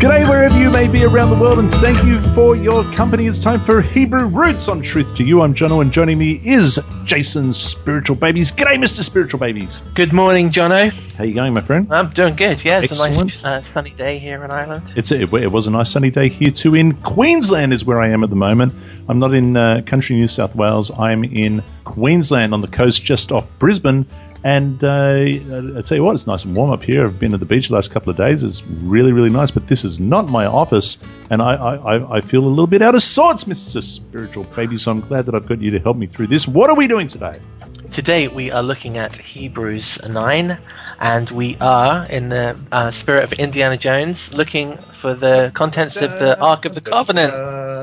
G'day wherever you may be around the world, and thank you for your company. It's time for Hebrew Roots on Truth to You. I'm Jono, and joining me is Jason's Spiritual Babies. G'day, Mr. Spiritual Babies. Good morning, Jono. How you going, my friend? I'm doing good. Yeah, it's Excellent. a nice sunny day here in Ireland. It was a nice sunny day here too. In Queensland is where I am at the moment. I'm not in country New South Wales. I'm in Queensland on the coast just off Brisbane. And I tell you what, it's nice and warm up here. I've been at the beach the last couple of days. It's really, really nice. But this is not my office, and I feel a little bit out of sorts, Mr. Spiritual Baby. So I'm glad that I've got you to help me through this. What are we doing today? Today we are looking at Hebrews 9, and we are, in the spirit of Indiana Jones, looking for the contents of the Ark of the Covenant.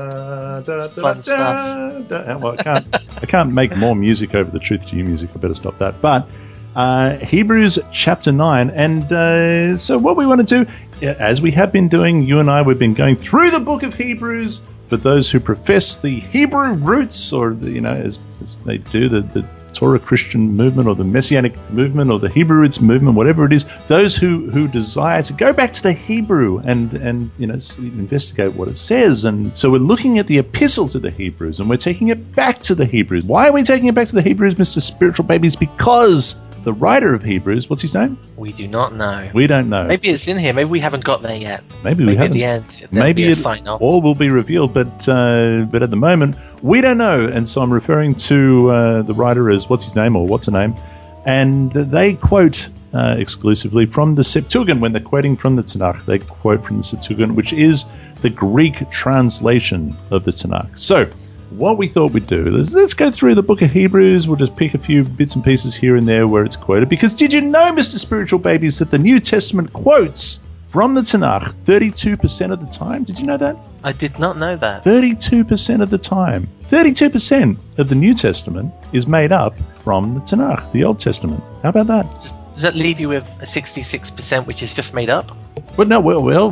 Fun stuff. Well, I can't make more music over the Truth to You music. I better stop that. But Hebrews chapter 9. And so what we want to do, as we have been doing, you and I, we've been going through the book of Hebrews for those who profess the Hebrew roots, or, as they do, the Torah Christian movement or the Messianic movement or the Hebrew roots movement, whatever it is, those who desire to go back to the Hebrew and investigate what it says. And so we're looking at the epistle to the Hebrews, and we're taking it back to the Hebrews. Why are we taking it back to the Hebrews, Mr. Spiritual Babies? Because the writer of Hebrews, what's his name? We do not know. We don't know. Maybe it's in here. Maybe we haven't got there yet. Maybe we haven't. At the end, maybe it all will be revealed, but at the moment, we don't know. And so I'm referring to the writer as what's his name or what's her name, and they quote exclusively from the Septuagint. When they're quoting from the Tanakh, they quote from the Septuagint, which is the Greek translation of the Tanakh. So what we thought we'd do is let's go through the book of Hebrews. We'll just pick a few bits and pieces here and there where it's quoted. Because did you know, Mr. Spiritual Babies, that the New Testament quotes from the Tanakh 32% of the time? Did you know that? I did not know that. 32% of the time. 32% of the New Testament is made up from the Tanakh, the Old Testament. How about that? Does that leave you with a 66%, which is just made up? Well, no,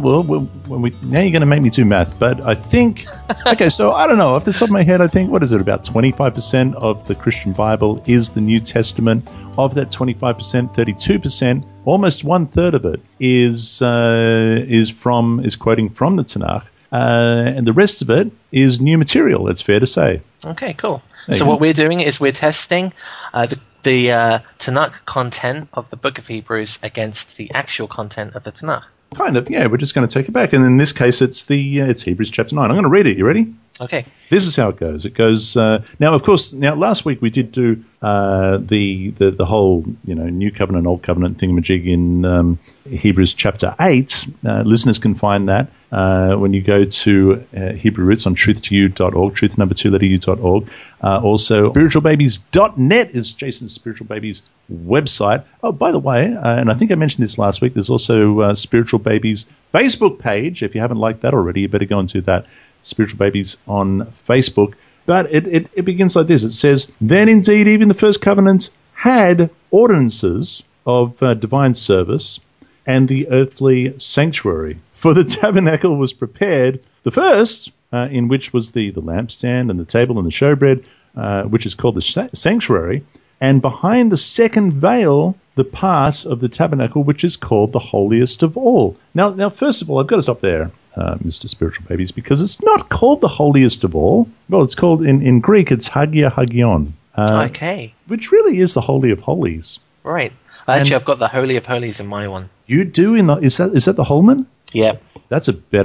now you're going to make me do math, but I think, okay, so I don't know, off the top of my head, I think, what is it, about 25% of the Christian Bible is the New Testament. Of that 25%, 32%, almost one third of it is quoting from the Tanakh, and the rest of it is new material, it's fair to say. Okay, cool. So what we're doing is we're testing the Tanakh content of the book of Hebrews against the actual content of the Tanakh. Kind of, yeah. We're just going to take it back, and in this case, it's Hebrews chapter 9. I'm going to read it. You ready? Okay. This is how it goes. It goes now. Of course, last week we did do the whole New Covenant, Old Covenant thingamajig in Hebrews chapter 8. Listeners can find that when you go to Hebrew Roots on truth2u.org, truth number 2 letter u.org. Also, spiritualbabies.net is Jason's Spiritual Babies website. Oh, by the way, and I think I mentioned this last week, there's also Spiritual Babies Facebook page. If you haven't liked that already, you better go and do that. Spiritual Babies on Facebook. But it begins like this. It says, "Then indeed even the first covenant had ordinances of divine service and the earthly sanctuary. For the tabernacle was prepared, the first, in which was the lampstand and the table and the showbread, which is called the sanctuary, and behind the second veil, the part of the tabernacle which is called the holiest of all." Now, first of all, I've got to stop there, Mr. Spiritual Babies, because it's not called the holiest of all. Well, it's called, in Greek, it's Hagia Hagion. Okay. Which really is the Holy of Holies. Right. Actually, I've got the Holy of Holies in my one. You do? Is that the Holman? Yep. That's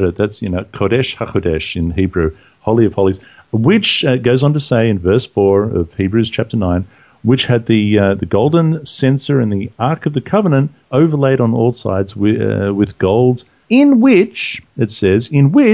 Kodesh HaKodesh in Hebrew, Holy of Holies, which goes on to say in verse 4 of Hebrews chapter 9, which had the golden censer and the Ark of the Covenant overlaid on all sides with gold, in which, it says,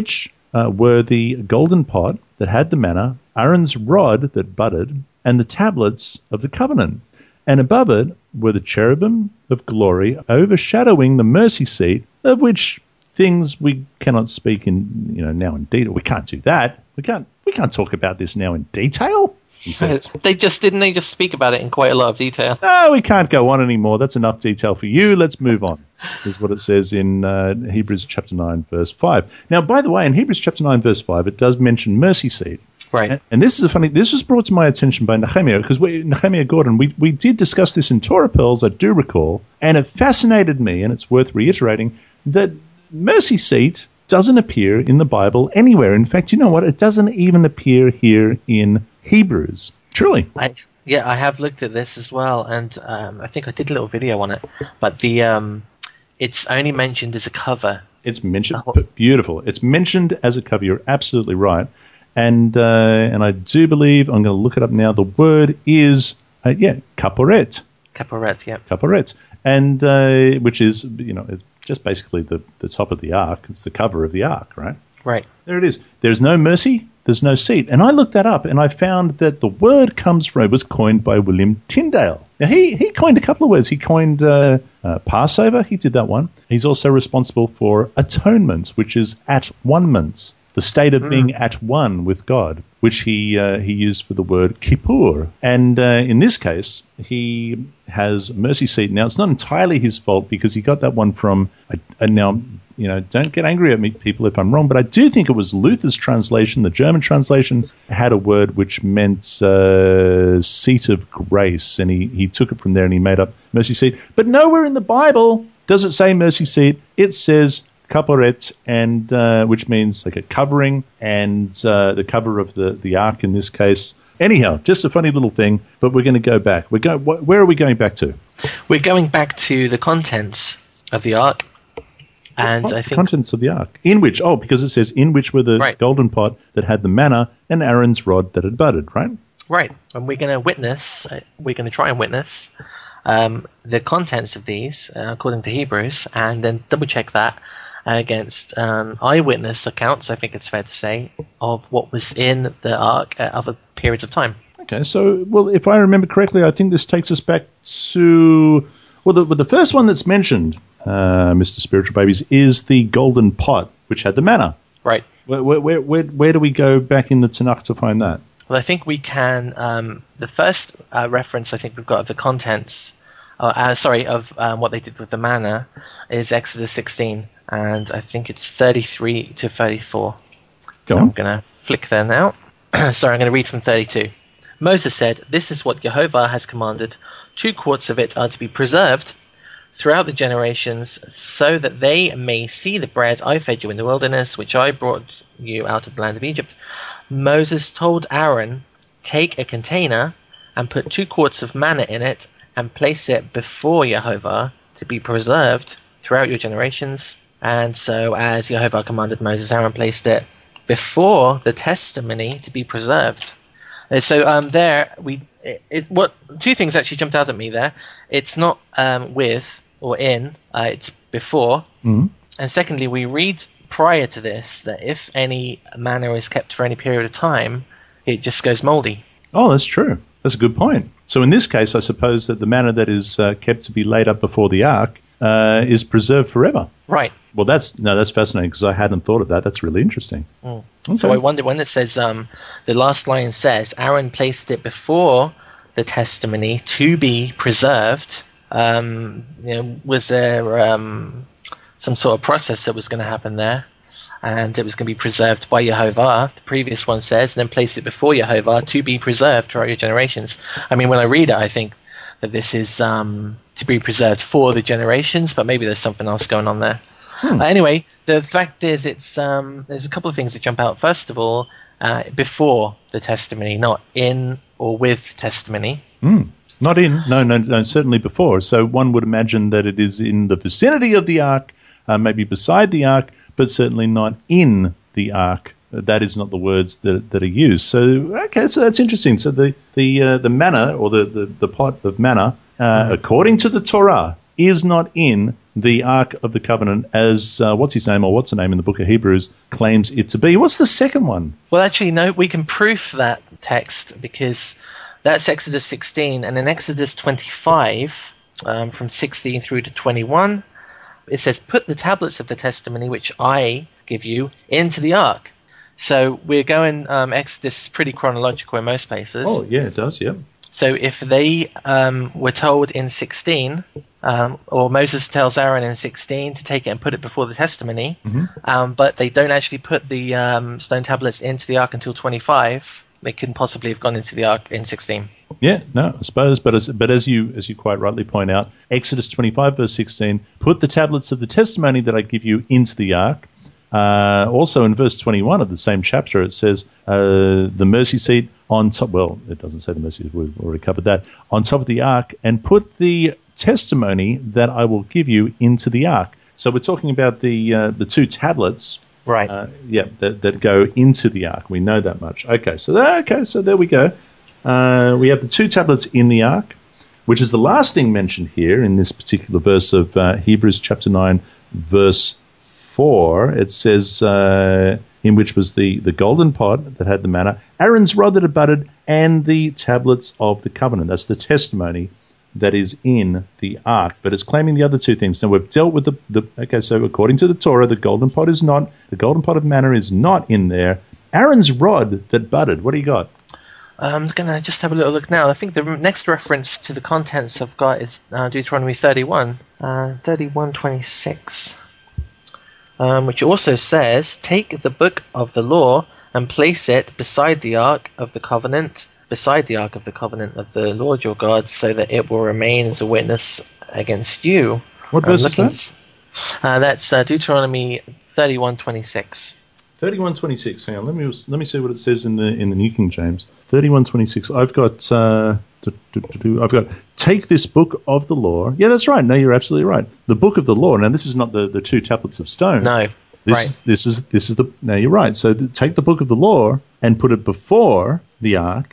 were the golden pot that had the manna, Aaron's rod that budded, and the tablets of the covenant. And above it were the cherubim of glory overshadowing the mercy seat, of which things we cannot speak in now in detail. We can't do that. We can't talk about this now in detail. He said. They just speak about it in quite a lot of detail. No, we can't go on anymore. That's enough detail for you. Let's move on. Is what it says in Hebrews chapter 9, verse 5. Now, by the way, in Hebrews chapter 9, verse 5, it does mention mercy seat. Right. And this is this was brought to my attention by Nehemiah, because Nehemiah Gordon, we did discuss this in Torah Pearls, I do recall, and it fascinated me, and it's worth reiterating, that mercy seat doesn't appear in the Bible anywhere. In fact, you know what? It doesn't even appear here in Hebrews. Truly. I have looked at this as well, and I think I did a little video on it. But it's only mentioned as a cover. It's mentioned. Beautiful. It's mentioned as a cover. You're absolutely right. And I do believe, I'm going to look it up now, the word is, kaporet. Kaporet, yeah. Kaporet. And which is, it's just basically the top of the ark. It's the cover of the ark, right? Right. There it is. There's no mercy. There's no seat. And I looked that up, and I found that the word was coined by William Tyndale. Now, he coined a couple of words. He coined Passover. He did that one. He's also responsible for atonement, which is at-one-ment, the state of being at one with God, which he used for the word Kippur. And in this case, he has mercy seat. Now, it's not entirely his fault because he got that one from, now, don't get angry at me, people, if I'm wrong, but I do think it was Luther's translation. The German translation had a word which meant seat of grace, and he took it from there and he made up mercy seat. But nowhere in the Bible does it say mercy seat. It says kaporet, and which means like a covering, and the cover of the ark in this case. Anyhow, just a funny little thing, but we're going to go back. Where are we going back to? We're going back to the contents of the ark. And I think contents of the ark. Because it says, in which were the golden pot that had the manna and Aaron's rod that had budded, right? Right. And we're going to try and witness the contents of these, according to Hebrews, and then double check that against eyewitness accounts, I think it's fair to say, of what was in the ark at other periods of time. Okay, so, if I remember correctly, I think this takes us back to, the first one that's mentioned, Mr. Spiritual Babies, is the golden pot, which had the manna. Right. Where do we go back in the Tanakh to find that? Well, I think we can, the first reference I think we've got of the contents, of what they did with the manna is Exodus 16, and I think it's 33 to 34. Go on. I'm going to flick there now. Sorry, I'm going to read from 32. Moses said, "This is what Jehovah has commanded. 2 quarts of it are to be preserved throughout the generations, so that they may see the bread I fed you in the wilderness, which I brought you out of the land of Egypt." Moses told Aaron, "Take a container and put 2 quarts of manna in it and place it before Jehovah to be preserved throughout your generations." And so as Jehovah commanded Moses, Aaron placed it before the testimony to be preserved. And so two things actually jumped out at me there. It's not with or in, it's before. Mm-hmm. And secondly, we read prior to this that if any manna is kept for any period of time, it just goes moldy. Oh, that's true. That's a good point. So in this case, I suppose that the manna that is kept to be laid up before the ark is preserved forever. Right. Well, that's fascinating because I hadn't thought of that. That's really interesting. Mm. Okay. So I wonder when it says, the last line says, Aaron placed it before the testimony to be preserved. Was there some sort of process that was going to happen there? And it was going to be preserved by Jehovah. The previous one says, and then place it before Jehovah to be preserved throughout your generations. I mean, when I read it, I think that this is to be preserved for the generations, but maybe there's something else going on there. Anyway, the fact is, it's there's a couple of things that jump out. First of all, before the testimony, not in or with testimony. Not in, no, certainly before. So one would imagine that it is in the vicinity of the ark, maybe beside the ark, but certainly not in the ark. That is not the words that are used. So okay, so that's interesting. So the manna or the pot of manna, according to the Torah, is not in the Ark of the Covenant as what's the name in the book of Hebrews claims it to be. What's the second one? Well, actually, no, we can proof that text because that's Exodus 16, and in Exodus 25, from 16 through to 21, it says, "Put the tablets of the testimony which I give you into the ark." So we're going Exodus pretty chronological in most places. Oh, yeah, it does, yeah. So if they were told in 16, or Moses tells Aaron in 16 to take it and put it before the testimony, but they don't actually put the stone tablets into the ark until 25, they couldn't possibly have gone into the ark in 16. Yeah, no, I suppose, but as you quite rightly point out, Exodus 25 verse 16, "Put the tablets of the testimony that I give you into the ark." Also in verse 21 of the same chapter, it says the mercy seat on top. Well, it doesn't say the mercy seat. We've already covered that. On top of the ark, and put the testimony that I will give you into the ark. So we're talking about the two tablets, right? That go into the ark. We know that much. Okay, so there we go. We have the two tablets in the ark, which is the last thing mentioned here in this particular verse of Hebrews chapter 9, verse 4. It says, in which was the golden pot that had the manna, Aaron's rod that had budded, and the tablets of the covenant. That's the testimony that is in the ark, but it's claiming the other two things. Now, we've dealt with so according to the Torah, the golden pot of manna is not in there. Aaron's rod that budded, what do you got? I'm going to just have a little look now. I think the next reference to the contents I've got is Deuteronomy 31:26, which also says, "Take the book of the law and place it beside the ark of the covenant of the Lord your God, so that it will remain as a witness against you." What verse is that? That's Deuteronomy 31:26. 31:26. Hang on, let me see what it says in the New King James. 31:26. I've got take this book of the law. Yeah, that's right. No, you're absolutely right. The book of the law. Now, this is not the two tablets of stone. No. This is the. No, you're right. So take the book of the law and put it before the ark.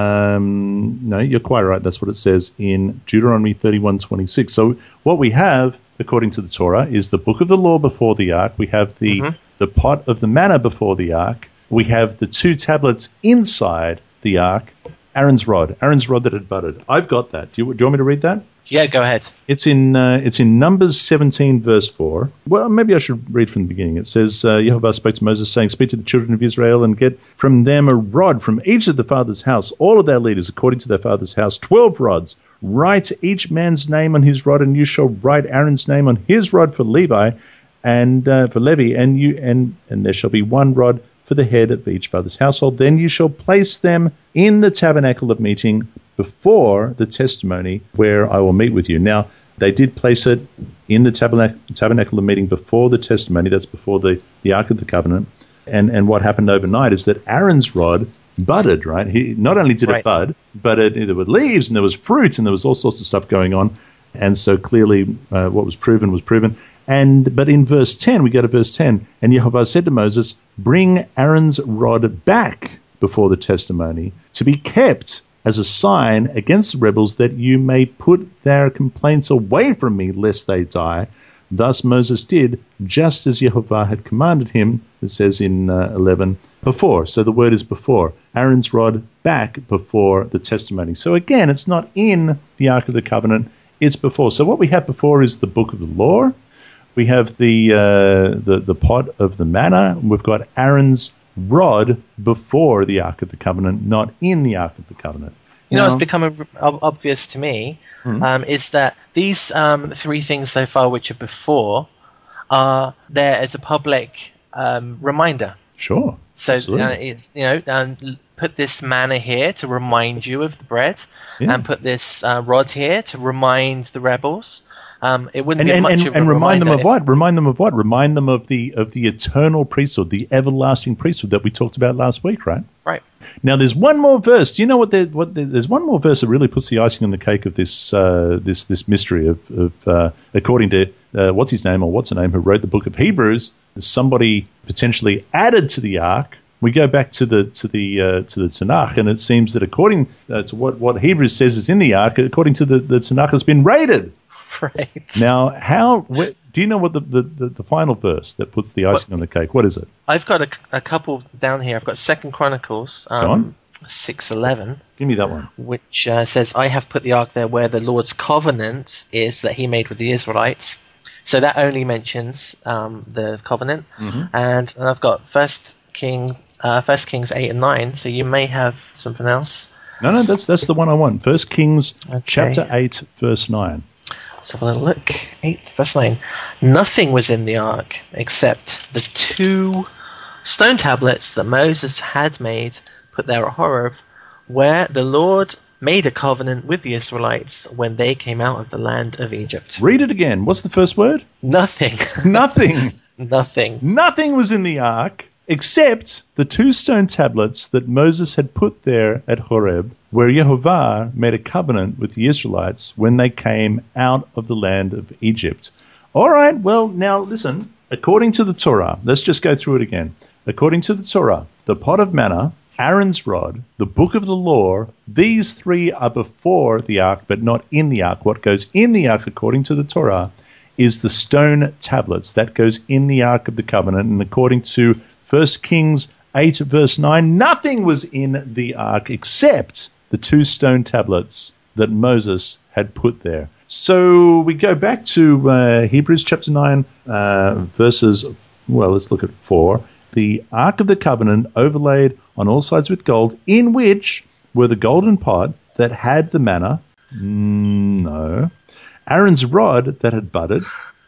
No, you're quite right. That's what it says in Deuteronomy 31:26. So what we have, according to the Torah, is the book of the law before the ark. We have the pot of the manna before the ark. We have the two tablets inside the ark. Aaron's rod that had budded. I've got that. Do you want me to read that? Yeah, go ahead. It's in Numbers 17, verse 4. Well, maybe I should read from the beginning. It says, Yehovah spoke to Moses, saying, "Speak to the children of Israel and get from them a rod from each of the father's house, all of their leaders according to their father's house, 12 rods. Write each man's name on his rod, and you shall write Aaron's name on his rod for Levi, and for Levi, and there shall be one rod for the head of each father's household. Then you shall place them in the tabernacle of meeting before the testimony where I will meet with you." Now, they did place it in the tabernacle of meeting before the testimony. That's before the Ark of the Covenant. And what happened overnight is that Aaron's rod budded, right? He not only did it bud, but there were leaves and there was fruit and there was all sorts of stuff going on. And so clearly what was proven was proven. But in verse 10, we go to verse 10, and Yehovah said to Moses, "Bring Aaron's rod back before the testimony to be kept as a sign against the rebels, that you may put their complaints away from me, lest they die." Thus Moses did, just as Yehovah had commanded him, it says in 11, before. So the word is before. Aaron's rod back before the testimony. So again, it's not in the Ark of the Covenant, it's before. So what we have before is the book of the law. We have the pot of the manna. We've got Aaron's rod before the Ark of the Covenant, not in the Ark of the Covenant. It's become obvious to me is that these three things so far, which are before, are there as a public reminder. Sure. So put this manna here to remind you of the bread, and put this rod here to remind the rebels. It wouldn't be much of a remind them of what? Remind them of what? Remind them of the eternal priesthood, the everlasting priesthood that we talked about last week, right? Right. Now, there's one more verse. Do you know what? There's one more verse that really puts the icing on the cake of this mystery of according to what's his name or what's her name who wrote the book of Hebrews, somebody potentially added to the ark. We go back to the Tanakh, and it seems that according to what Hebrews says is in the ark, according to the Tanakh, has been raided. Right. Now, do you know what the final verse that puts the icing on the cake? What is it? I've got a couple down here. I've got 2 Chronicles 6:11. Give me that one. Which says, "I have put the ark there where the Lord's covenant is that he made with the Israelites." So that only mentions the covenant. Mm-hmm. And I've got 1 Kings 8 and 9. So you may have something else. No, that's the one I want. 1 Kings chapter 8, verse 9. Let's have a look. 8, verse 9. "Nothing was in the ark except the 2 stone tablets that Moses had made, put there at Horeb, where the Lord made a covenant with the Israelites when they came out of the land of Egypt." Read it again. What's the first word? Nothing. Nothing. Nothing. Nothing was in the ark except the 2 stone tablets that Moses had put there at Horeb, where Yehovah made a covenant with the Israelites when they came out of the land of Egypt. All right, well, now listen. According to the Torah, let's just go through it again. According to the Torah, the pot of manna, Aaron's rod, the book of the law, these 3 are before the ark, but not in the ark. What goes in the ark, according to the Torah, is the stone tablets. That goes in the ark of the covenant. And according to 1 Kings 8, verse 9, nothing was in the ark except the 2 stone tablets that Moses had put there. So we go back to Hebrews chapter 9, verses, well, let's look at 4. The Ark of the Covenant overlaid on all sides with gold, in which were the golden pot that had the manna. No. Aaron's rod that had budded.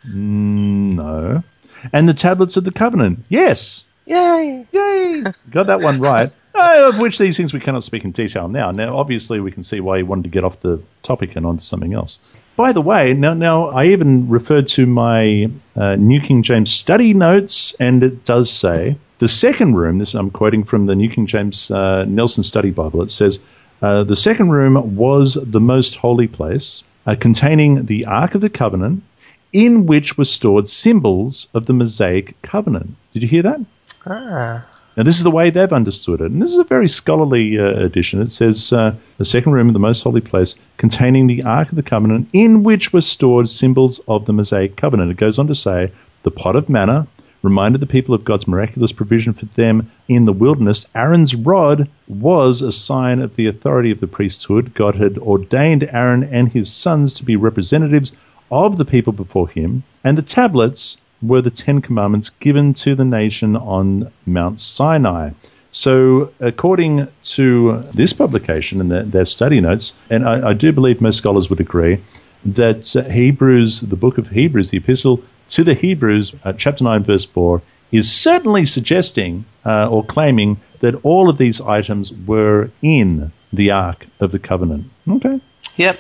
No. And the tablets of the covenant. Yes. Yay. Yay. Got that one right. Of which these things we cannot speak in detail now. Now, obviously, we can see why he wanted to get off the topic and onto something else. By the way, now I even referred to my New King James study notes, and it does say the second room, this I'm quoting from the New King James Nelson Study Bible, it says, the second room was the most holy place, containing the Ark of the Covenant, in which were stored symbols of the Mosaic covenant. Did you hear that? Ah. Now, this is the way they've understood it. And this is a very scholarly edition. It says, the second room of the most holy place containing the Ark of the Covenant, in which were stored symbols of the Mosaic covenant. It goes on to say, the pot of manna reminded the people of God's miraculous provision for them in the wilderness. Aaron's rod was a sign of the authority of the priesthood. God had ordained Aaron and his sons to be representatives of the people before him. And the tablets were the 10 Commandments given to the nation on Mount Sinai. So according to this publication and their study notes, and I do believe most scholars would agree, that Hebrews, the book of Hebrews, the epistle to the Hebrews, chapter 9, verse 4, is certainly suggesting or claiming that all of these items were in the Ark of the Covenant. Okay. Yep.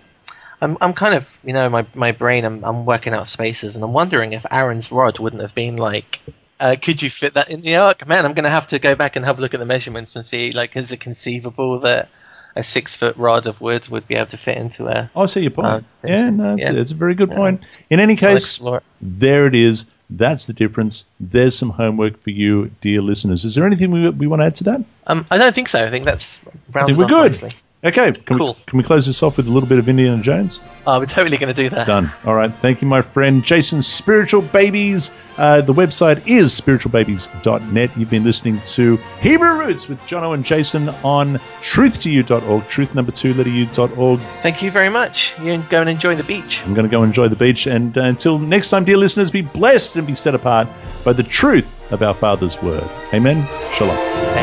I'm kind of, my brain, I'm working out spaces, and I'm wondering if Aaron's rod wouldn't have been like, could you fit that in the ark? Man, I'm going to have to go back and have a look at the measurements and see, like, is it conceivable that a 6-foot rod of wood would be able to fit into a... I see your point. It's a very good point. In any case, there it is. That's the difference. There's some homework for you, dear listeners. Is there anything we want to add to that? I don't think so. I think that's rounded we're good. Nicely. Okay, can we close this off with a little bit of Indiana Jones? We're totally going to do that. Done. All right. Thank you, my friend Jason. Spiritual Babies. The website is spiritualbabies.net. You've been listening to Hebrew Roots with Jono and Jason on truth2u.org, truth2u.org. Thank you very much. You go and enjoy the beach. I'm going to go enjoy the beach. And until next time, dear listeners, be blessed and be set apart by the truth of our Father's word. Amen. Shalom.